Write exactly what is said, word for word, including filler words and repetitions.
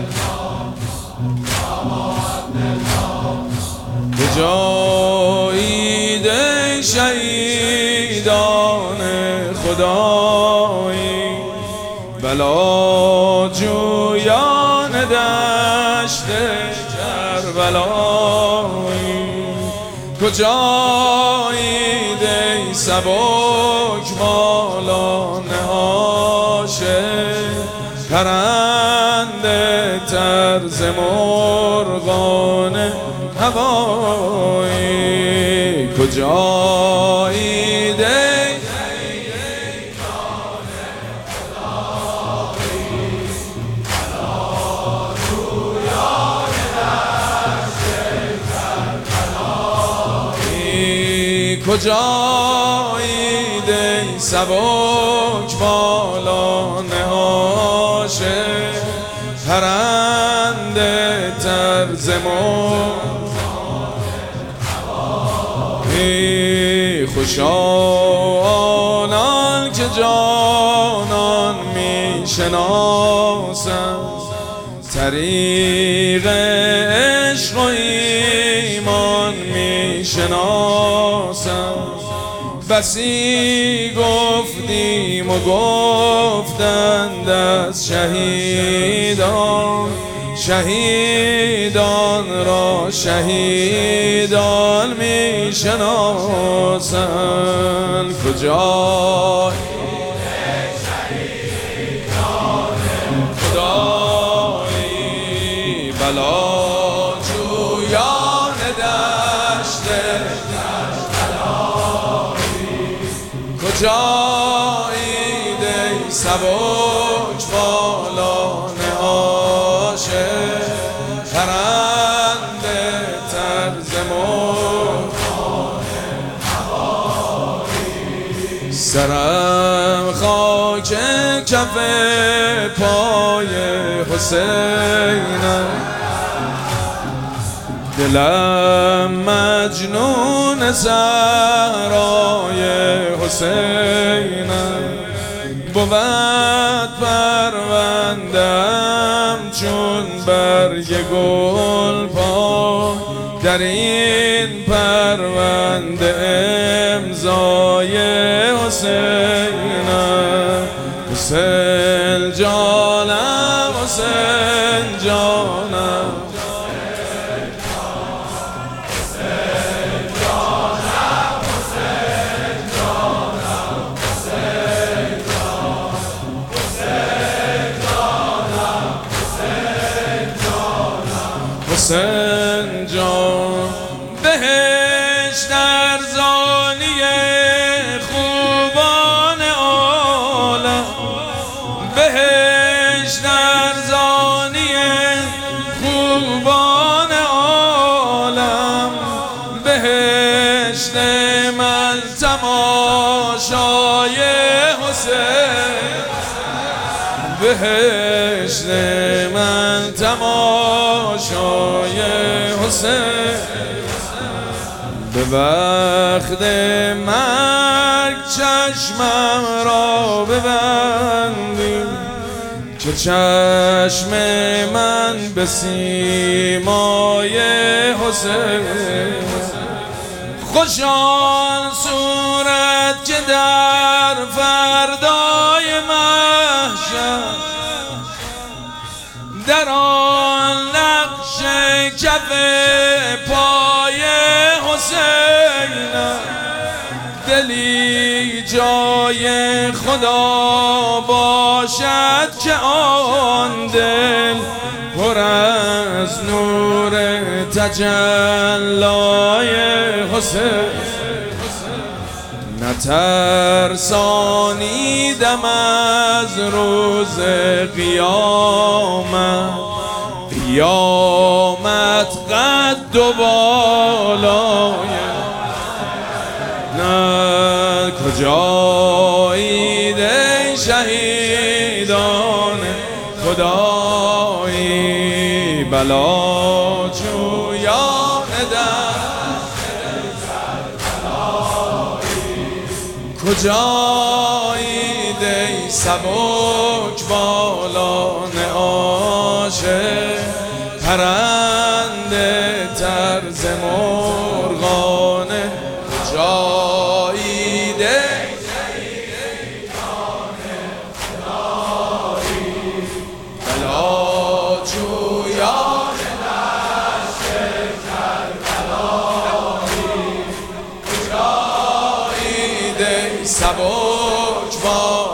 بجایید ای شهیدان خدایی، بلا جویان دشت کربلایی. کجایید ای سبک بالان عاشق، پرنده طرز مرغان هوایی. کجایید ای شهیدان خدایی، بلا جویان دشت کربلایی. کجایید ای سبک بالان عاشق، پرنده طرز مرغان. خوشا آنان که جانان می شناسند، طریق عشق و ایمان می شناسند. بسی گفتیم و گفتند از شهیدان، شهیدان را شهیدان می شناسند. کجایید ای شهیدان خدایی، بلا جویان دشت کربلایی. کجایید ای سبک بالان عاشق، پرنده طرز مرغان هوایی. سرم خاک کف پای حسینم، دلم مجنون صحرای حسینم. بود پروندم چون برگ گل پا، در این پرونده امضای حسینم. حسین جانم، حسین جانم، حسین جان. بهشت ارزانی خوبان عالم، بهشت ارزانی خوبان عالم. بهشت من تماشای حسین، بهشت من تماشای حسین. به وقت مرگ چشمم را ببندی، که چشم من به سیمای حسین. خوش آن صورت که در فردای محشر، در آن نقش کف پای حسین، دلی جای خدا باشد که آن دل پر از نور تجلای حسین. نترسانیدم از روز قیامت، قیامت قد و بالای. نه کجایید ای شهیدان خدایی، بلا جویان دشت کربلایی. کجایید ای سبک بالان باشه پرنده طرز مرغانه جاییده بلا جویان دشت کربلایی جاییده سبک با